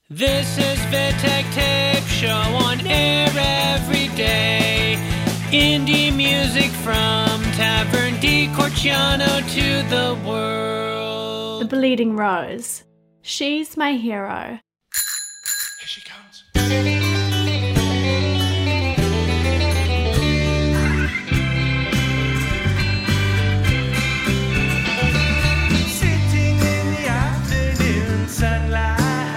This is Vitek Tape Show on air every day. Indie music from Tavern di Corciano to the world. The Bleeding Rose. She's my hero. Here she comes. Sitting in the afternoon sunlight.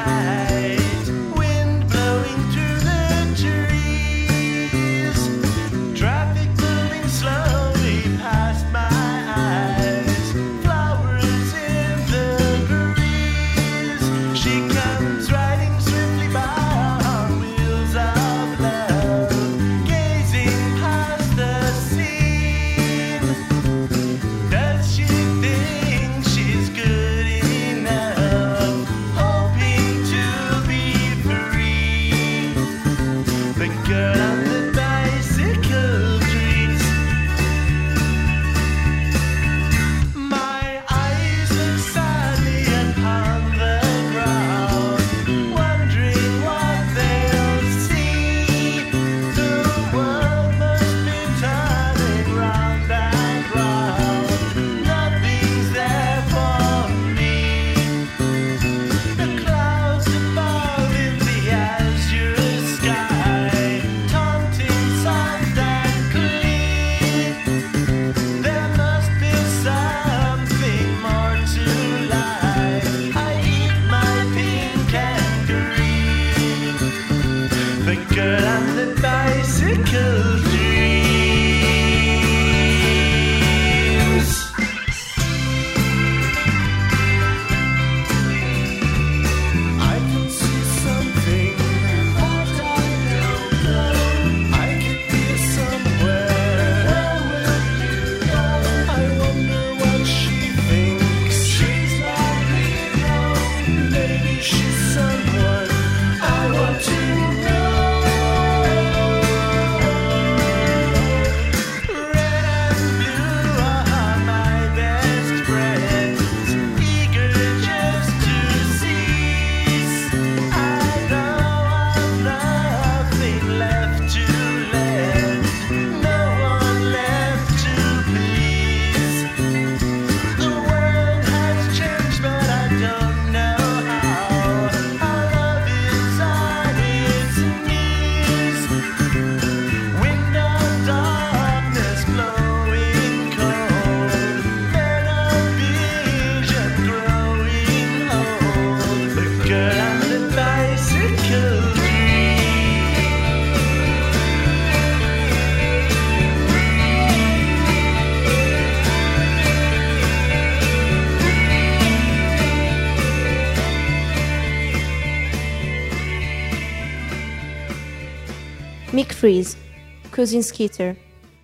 Mick Freeze, Cousin Skeeter.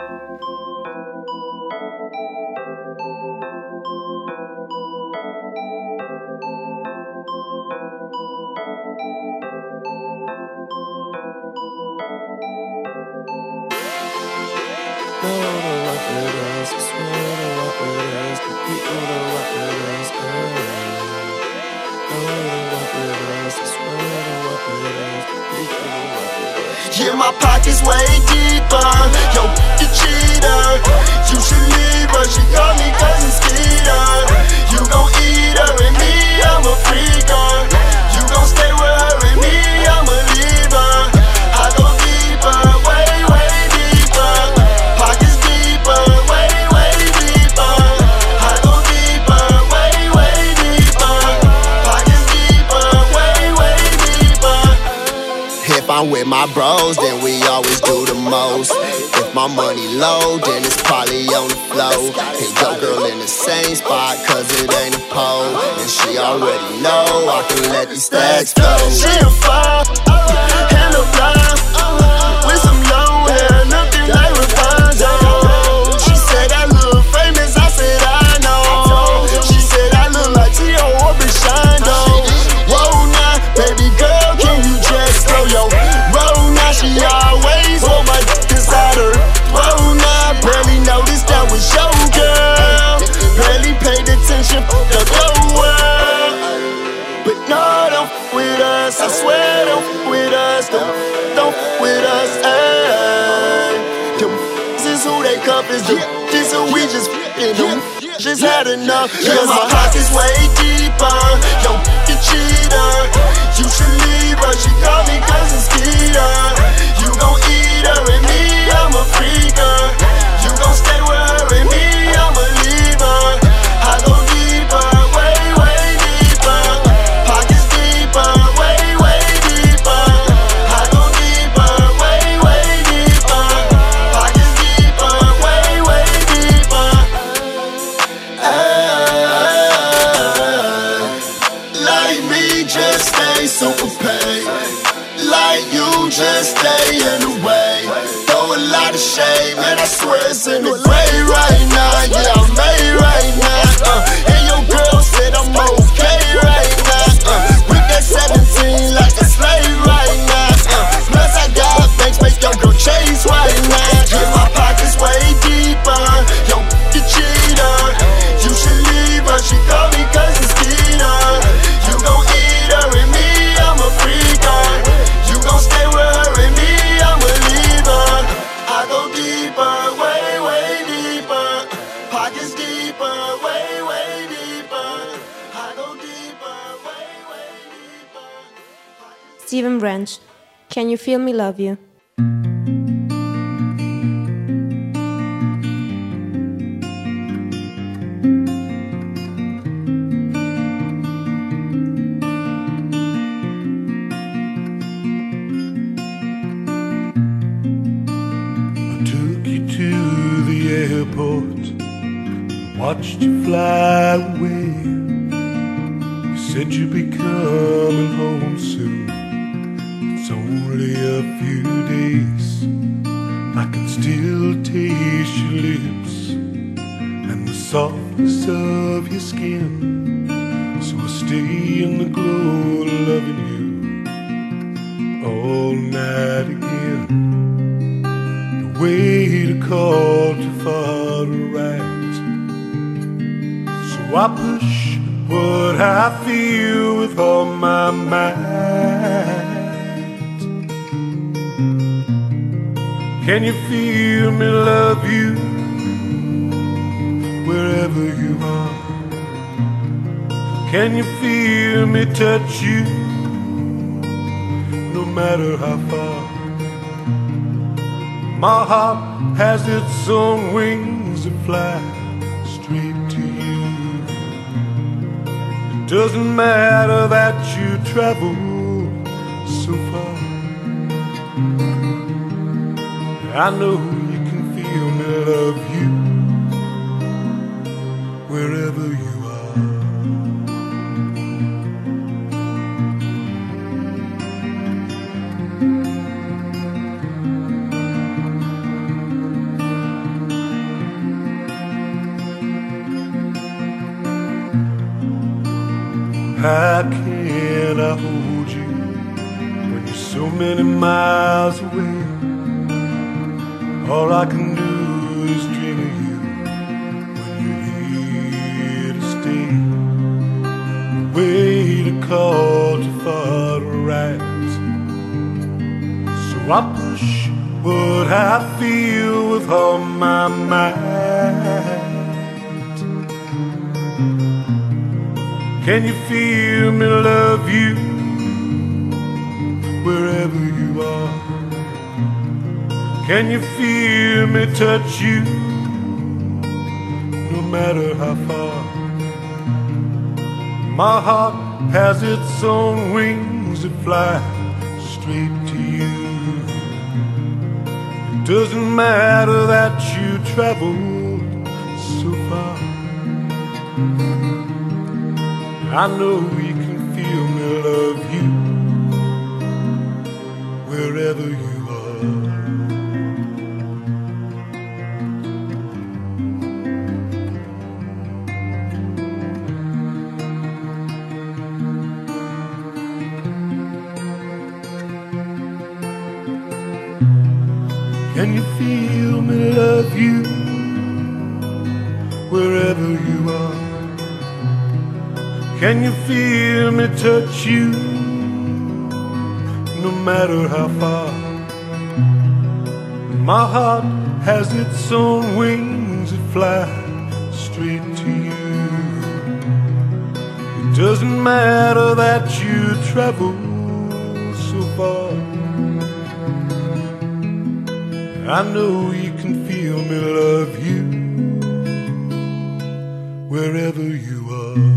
Yeah, my pockets way deeper. Yo, the cheater. You should leave her. She call me Cousin Skeeter. You gon' eat her and me, I'm a freaker. You gon' stay with her and me, I'm a leaver. I go deeper, way, way deeper. Pockets deeper, way, way deeper. I go deeper, way, way deeper. Pockets deeper, way, way deeper. If I'm with my bros, then we always do the most. If my money low, then it's probably on the flow. And your girl in the same spot, cause it ain't a pole. And she already know I can let these stacks go. She a fire, and a blind, with some long hair, nothing like Rapunzel. She said I look famous, I said I know. She said I look like T.O. or Bishando. Whoa now, baby girl, can you just throw your roll now? She always hold my dick inside her. Whoa now, barely noticed that was your girl. Barely paid attention, the world. But no, don't f with us. I swear don't f with us, don't f with us, ayy. Them is who they cup is the this who we just f***ing them. Just had enough, cause my pocket's way deeper. Yo, the cheater, you should leave her. She call me cousin Skeeter. You gon' eat her and me, I'm a freaker. You gon' stay with her and me, I'ma leave her. I go deeper, way, way deeper. Pockets deeper, way, way deeper. I go deeper, way, way deeper. Pockets deeper, way, way deeper. Like me, just stay super paid. Like you, just stay in the way. Throw a lot of shade, man, I swear it's in the grave right now. Yeah, I'm made right now. And your girl said I'm okay right now. With that 17 like a slave right now. Plus I got banks, make your girl chase right now. Yeah, my pocket's way deeper. Yo, the cheater, you should leave her. She call me cousin Skeeter. You gon' eat her and me, I'm a freaker. You gon' stay with her and me, I'ma leave her. I go deeper, way, way deeper. Pockets deeper, way, way deeper. I go deeper, way, way deeper. Steven Branch, Can You Feel Me Love You? Watched you fly away. You said you'd be coming home soon. It's only a few days. I can still taste your lips and the softness of your skin. So I'll stay in the glow of loving you all night again. No way to call too far to write. So I push what I feel with all my might. Can you feel me love you wherever you are? Can you feel me touch you no matter how far? My heart has its own wings that fly straight to you. It doesn't matter that you travel so far. I know you can feel me love you wherever you are. How can I hold you when you're so many miles away? All I can do is dream of you when you're here to stay. No way to call too far to write. So I push what I feel with all my might. Can you feel me love you wherever you are? Can you feel me touch you no matter how far? My heart has its own wings that fly straight to you. It doesn't matter that you traveled so far. I know you can feel me love you wherever you are. Can you feel me love you wherever you are? Can you feel me touch you no matter how far. My heart has its own wings that fly straight to you. It doesn't matter that you travel so far. I know you can feel me love you wherever you are.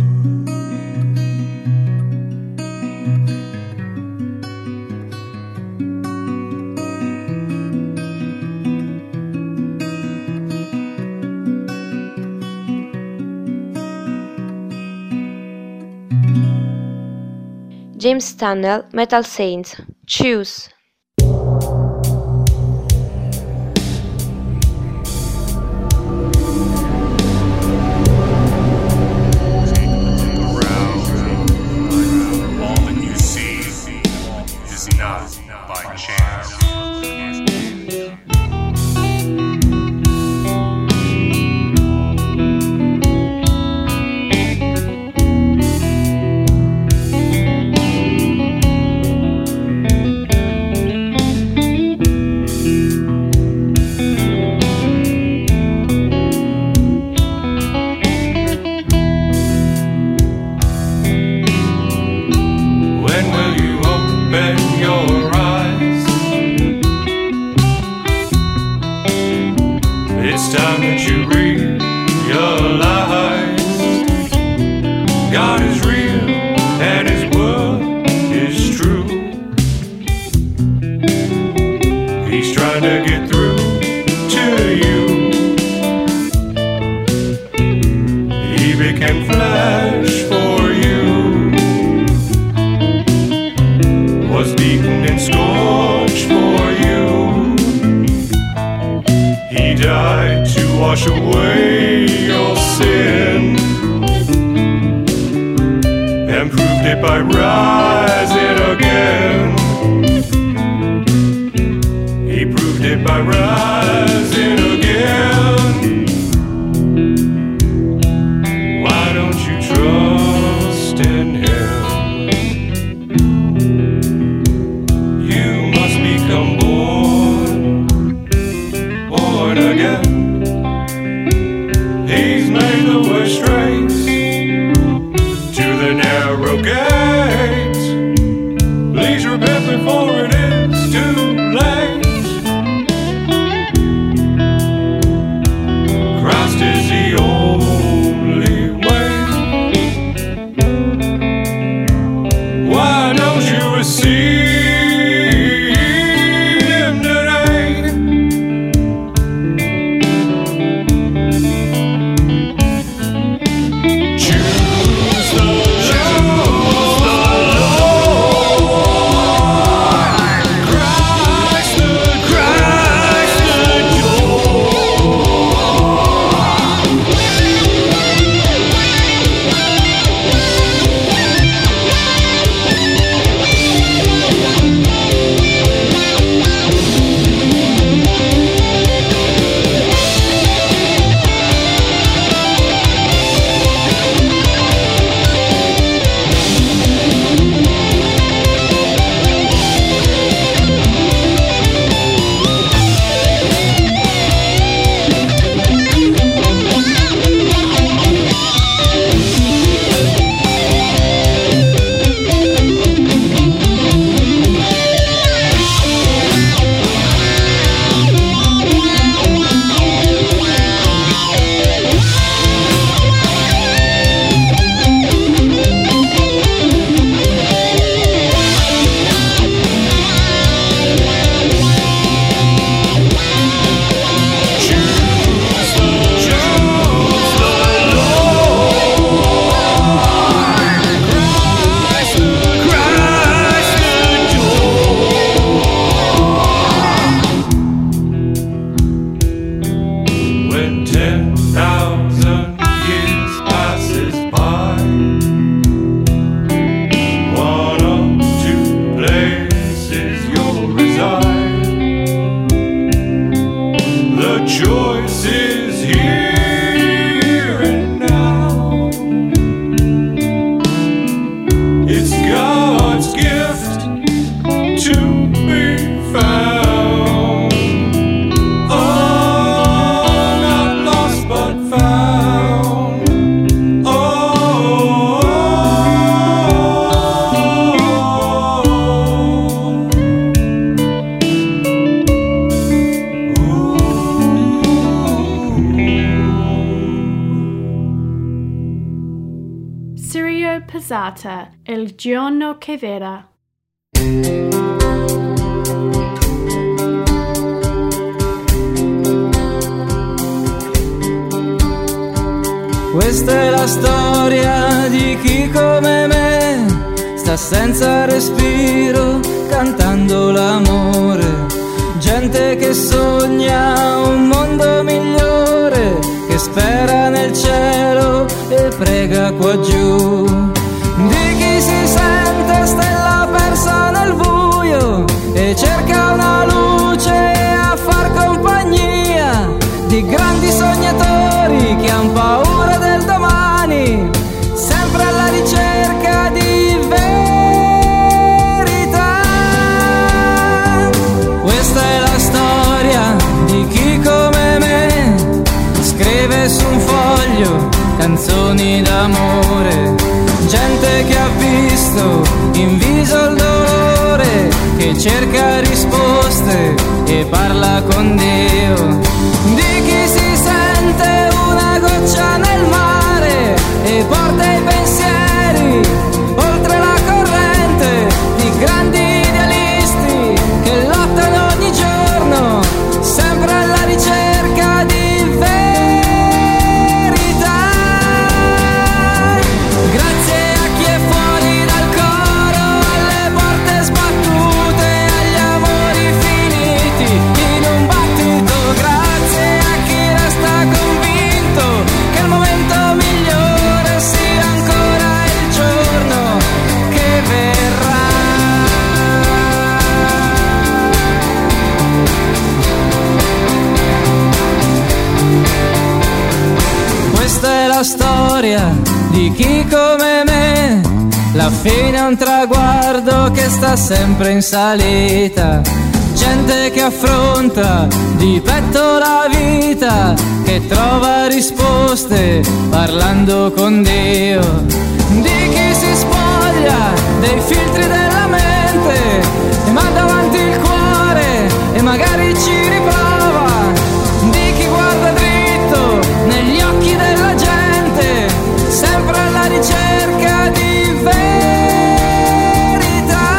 James Tunnell, Metal Saints, Choose. It's time that you realize God is real and His word is true. He's trying to get through to you. He became flesh for you, was beaten and scorched for you. He died to wash away your sin and proved it by rising again. He proved it by rising again. Why don't you trust in Him? You must become born again. He's made the way straight to the narrow gate. Please repent before it is too late. Christ is the only way. Why don't you receive Him today? Choose the Lord. passata, il giorno che verrà. Questa è la storia di chi come me sta senza respiro cantando l'amore. Gente che sogna un mondo migliore, che spera nel cielo e prega qua giù. Di chi si sente stella persa nel buio e cerca una luce a far compagnia. Di grandi sognatori che han paura del domani, sempre alla ricerca di verità. Questa è la storia di chi come me scrive su un foglio canzoni d'amore. Gente che ha visto in viso il dolore, che cerca risposte e parla con Dio. Di chi si sente una goccia nel mare e porta i pensieri oltre la corrente. Di grandi idealisti che lottano ogni giorno, sempre alla ricerca di verità. Grazie a chi è fuori dal coro, alle porte sbattute, agli amori finiti in un battito. Grazie a chi resta convinto che il momento migliore sia ancora il giorno che verrà. Questa è la storia di chi come me, la fine è un traguardo che sta sempre in salita. Gente che affronta di petto la vita, che trova risposte parlando con Dio. Di chi si spoglia dei filtri della mente e manda avanti il cuore e magari ci riprova. Di chi guarda dritto negli occhi della gente, sempre alla ricerca di verità.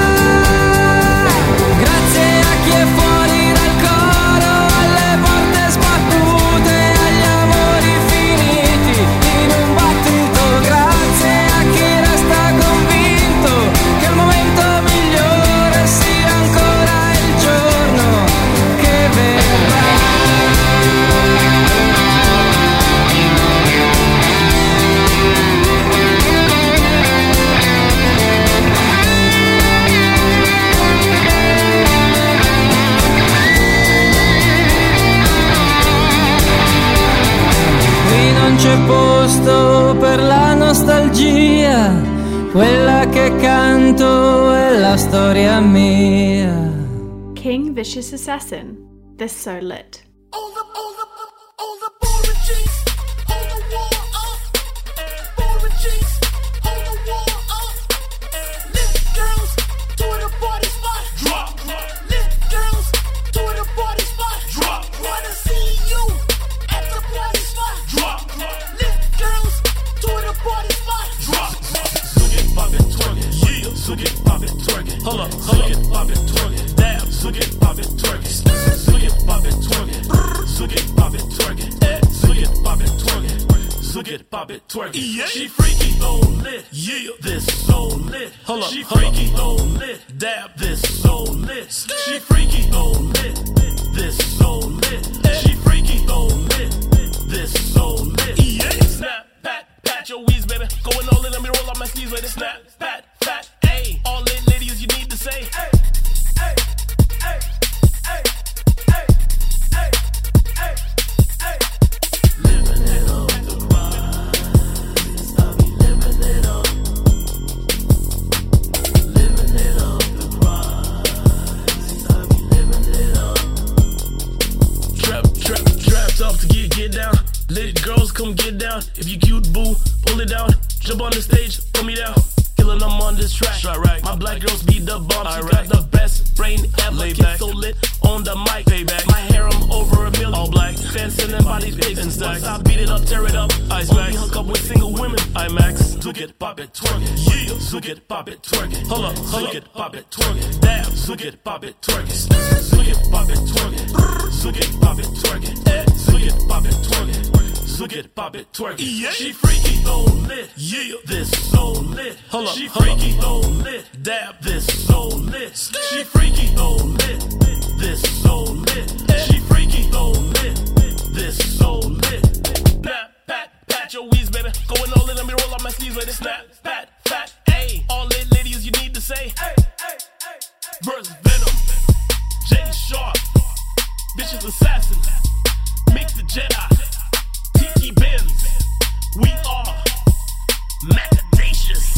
Grazie a chi è fuori dal coro, alle porte sbattute, agli amori finiti in un battito. Grazie a chi resta convinto che il momento migliore sia ancora il giorno che verrà. Qui non c'è posto per la nostalgia, quella che canto è la storia mia. King Vicious Assassin, The So Lit. All the boring G's on the wall boring G's on the wall lit girls to the party spot. Drop. Lit girls to the party spot. Drop. Wanna see you at the party spot. Drop. Lit girls to the party spot. Drop. Zook it, pop it, twerk it. Yeah. Zook it, pop it, twerk it. Hold up. Zook it, pop it, twerk it. Damn. Zook it, pop it, twerk it. Zook it, pop it, twerk it. Zook it, pop it, twerk it. Zook it, pop it, twerk it. Zook it, pop it, twerk it. Yeah. She freaky, so lit. Yeah. This so lit. Hold up. She freaky, so lit. Dab, this so lit. She freaky, so lit. This so lit. She freaky, so lit. This so lit. Yeah. Snap, pat your weeds, baby. Going all in, let me roll up my sleeves, baby. Snap, pat, ayy. All in, ladies, you need to say. Hey, hey, hey, hey, hey, hey, hey, hey. Living it up, the rise. I'll be living it up. Living it up, the rise. I'll be living it up. Trap up to get down. Let girls come get down. If you cute, boo, pull it down. Jump on the stage, pull me down. Kill a when I'm on this track. Right. My black girls be the bomb. She got the best brain ever. Lay back. So lit on the mic. Payback. My harem over a million. All black. Dancing and bodies big and stacks. I beat it up, tear it up. Ice Max. Hook up with single women. IMAX. Zook it, pop it, twerk it. Yeah. Zook it, pop it, twerk it. Hold up. Zook it, pop it, twerk it. Damn. Zook it, pop it, twerk it. Zook it, pop it, twerk it. Zook it, pop it, twerk it. Zook it, pop it, twerk it. Zook it, pop it, twerk it. Yeah. She freaky, so lit. Yeah. This so lit. Hold up. She freaky, so lit. Dab. This so lit. She freaky, so lit. This so lit. She freaky, so lit. This so lit. Snap, pat your wheeze, baby. Going all in, let me roll up my sleeves, lady. Snap, pat, ayy. All lit ladies, you need to say. Verse Venom, Jay Sharp, bitches assassin, Mix the Jedi, Tiki Benz. We are Macadacious.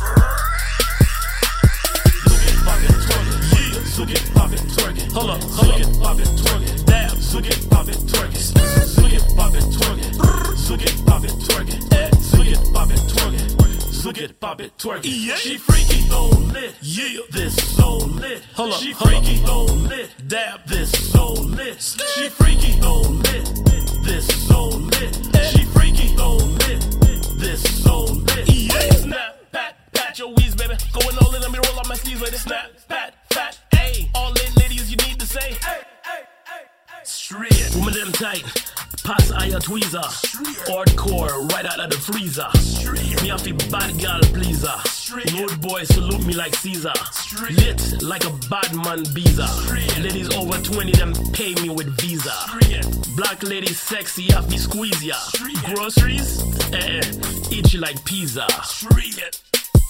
Zook it, pop it, twerk it. Yeah. Zook it, pop it, twerk it. Hold up. Zook it, pop it, twerk it. Damn. Zook it, pop it, twerk it. Zook it, pop it, twerk it. Zook it, pop it, twerk it. Zook it, pop it, twerk it. Zook it, pop it, twerk it. Yeah. She freaky, so lit. Yeah. This so lit. Hold up. She freaky, so lit. Dab. This so lit. She freaky, so lit. This so lit. She freaky, so lit. This so lit. Yeah. Snap, pat your wheeze, baby. Going all in, let me roll up my sleeves, lady. Snap, pat, ayy. All lit ladies, you need to say. Straight. Woman them tight. Pass eye tweezer. Hardcore, right out of the freezer. Me have to bad girl pleaser. Road boy salute me like Caesar. Lit like a bad man visa. Ladies over 20, them pay me with Visa. Black ladies sexy, have me squeeze ya. Groceries? Eat you like pizza. Street.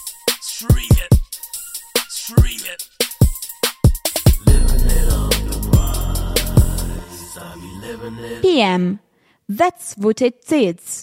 Living it on the rise. I be living it. PM. That's what it says.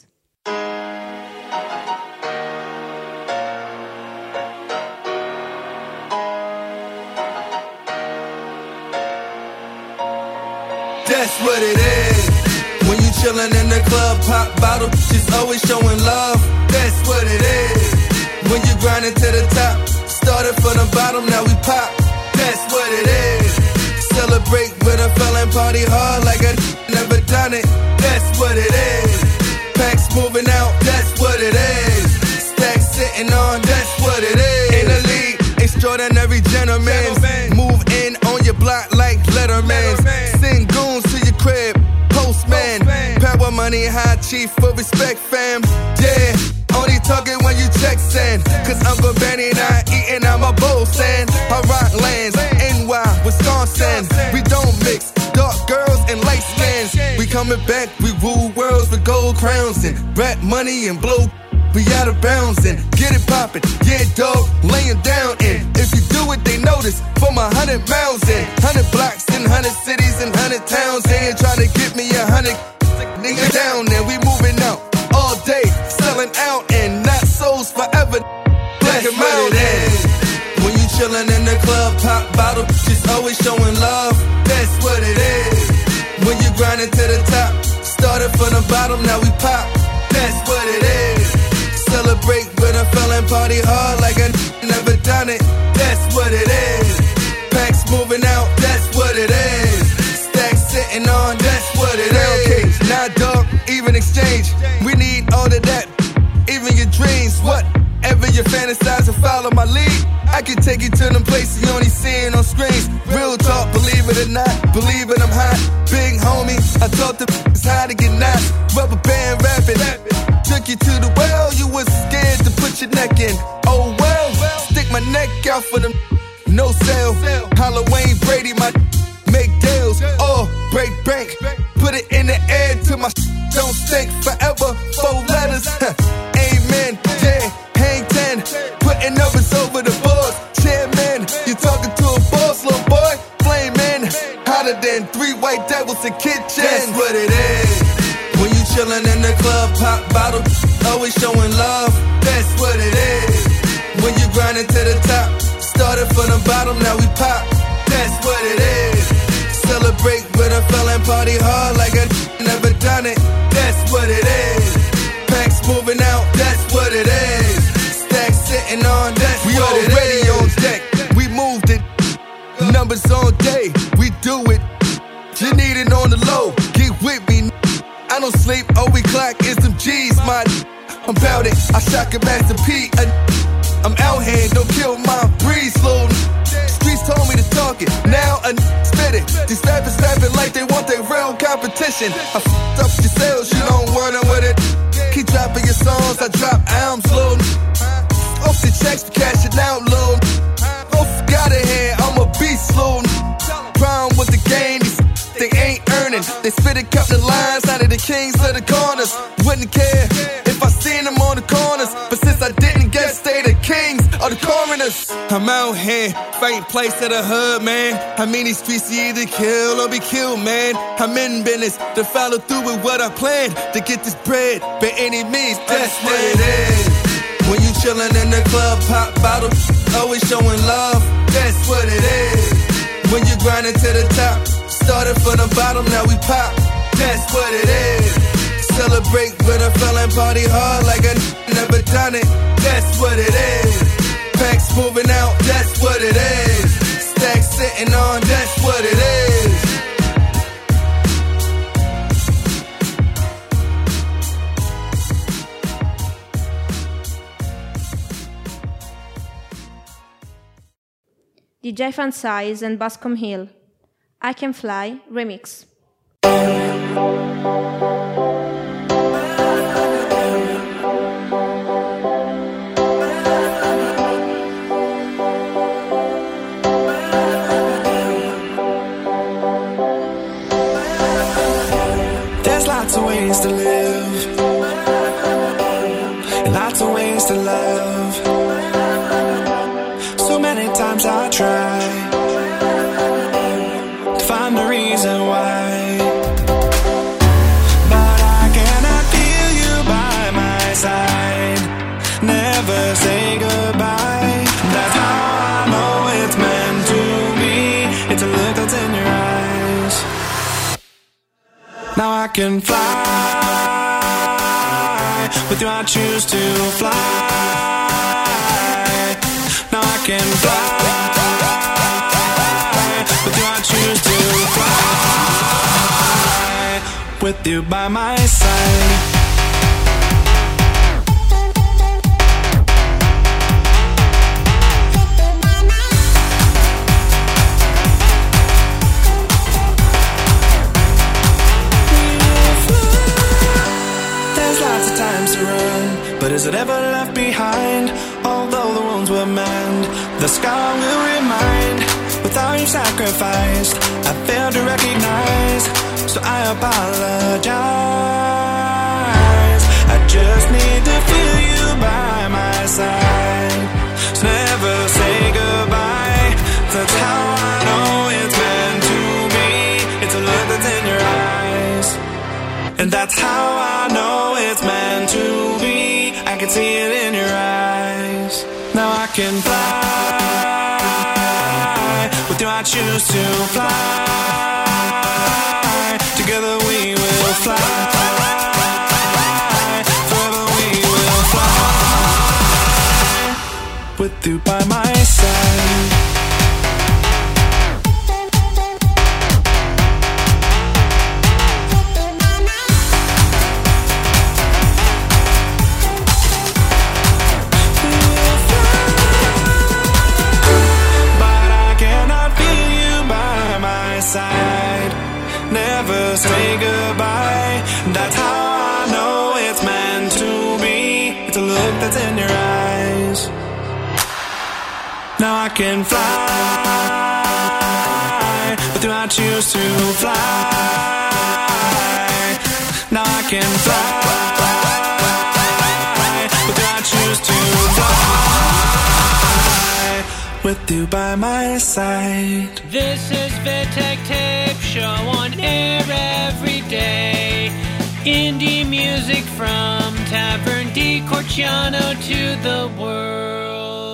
That's what it is. When you chillin' in the club, pop bottle, she's always showing love. That's what it is. When you grindin' to the top, started from the bottom, now we pop. That's what it is. Celebrate with a felon, party hard like I never done it. That's what it is. Packs moving out, that's what it is. Stacks sitting on, that's what it is. In the league, extraordinary gentlemen. Move in on your block like Letterman. Send goons to your crib, postman. Power money, high chief for respect, fam. Yeah, only talking when you check send. Cause Uncle Benny not eating out my bowl sand. I rock lands, NY, Wisconsin. We don't mix dark girls and light skins. We coming back, we rule worlds with gold crowns and rap money and blow. We out of bounds and get it poppin', yeah dog, laying down and if you do it they notice from 100 miles and 100 blocks and 100 cities and 100 towns. They ain't trying to get me 100 niggas down and we moving out all day, selling out and not souls forever. Black and what it is. When you chillin' in the club, pop bottle, she's always showing love. That's what it is. When you grindin' to the top, started from the bottom, now we pop. That's what it is. Celebrate with a felon, party hard like I never done it. That's what it is. Packs moving out, that's what it is. Stacks sitting on, that's what it is. Nah, dog, even exchange. We need all of that, even your dreams. Whatever you fantasize and follow my lead, I can take you to them places you only seeing on screens. Real talk, believe it or not, believe it, I'm hot. Big homie, I taught the how to get knots. Rubber band rapping. Took you to the well, you was scared to put your neck in. Oh well, stick my neck out for them. No sale, Halloween Brady, my make deals. Oh, break bank, put it in the air till my don't stink forever. 4 letters, amen, yeah, hang 10. Putting numbers over the boards. Chairman, you talking to a boss, little boy. Flamin', hotter than 3 white devils in kitchen. That's what it is. When you chillin' in the club, pop bottle, always showing love. That's what it is. When you grindin' to the top, started from the bottom, now we pop. That's what it is. Celebrate with a felon, party hard like I never done it. That's what it is. Packs moving out, that's what it is. stack sitting on. That's we already on deck. We moved it. Numbers on day. We do it. You need it on the low. Get with me. I don't sleep. All we clock is them G's, my. I'm bout it. I shock a Master P. I'm out here. Don't kill my breeze, slow. Streets told me to talk it. Now I spit it. These rappers rapping like they want their real competition. I f***ed up your sales. You don't run with it. Keep dropping your songs. I drop albums, low. Off the checks for cashing out, low. Off got it here. I'm a beast, slow. Problem with the game. They ain't earning. They spit a couple of lines out of the kings of the corners. Wouldn't care if I seen them on the corners. But since I didn't get stay the kings of the coroners. I'm out here, fighting place to the hood, man. I mean these streets you either kill or be killed, man. I'm in business to follow through with what I planned. To get this bread by any means, that's what it is. When you chillin' in the club, pop bottle, always showing love, that's what it is. When you grindin' to the top, started from the bottom, now we pop. That's what it is. Celebrate with a felon, party hard like I never done it. That's what it is. Packs moving out, that's what it is. Stacks sitting on, that's what it is. DJ Fan Size and Bascom Hill. I Can Fly remix. There's lots of ways to live, and lots of ways to love. So many times I try to find the reason why, but I cannot feel you by my side. Never say goodbye. That's how I know it's meant to be. It's a look that's in your eyes. Now I can fly. With you I choose to fly. Now I can fly. With you I choose to fly. With you by my side. There's lots of times to run, but is it ever left behind? Although the wounds were manned, the scar will remind. Without you sacrificed, I failed to recognize, so I apologize. I just need to feel you by my side. So never say goodbye. That's how I know it's meant to be. It's a look that's in your eyes, and that's how I know it's meant to be. I can see it in your eyes. Now I can fly. With you I choose to fly. Together we will fly. Forever we will fly. With you by my side. Side. Never say goodbye. That's how I know it's meant to be. It's a look that's in your eyes. Now I can fly. With you I choose to fly. Now I can fly. With you I choose to fly. With you by my side. This is Vitek Tape Show on air every day. Indie music from Tavern di Corciano to the world.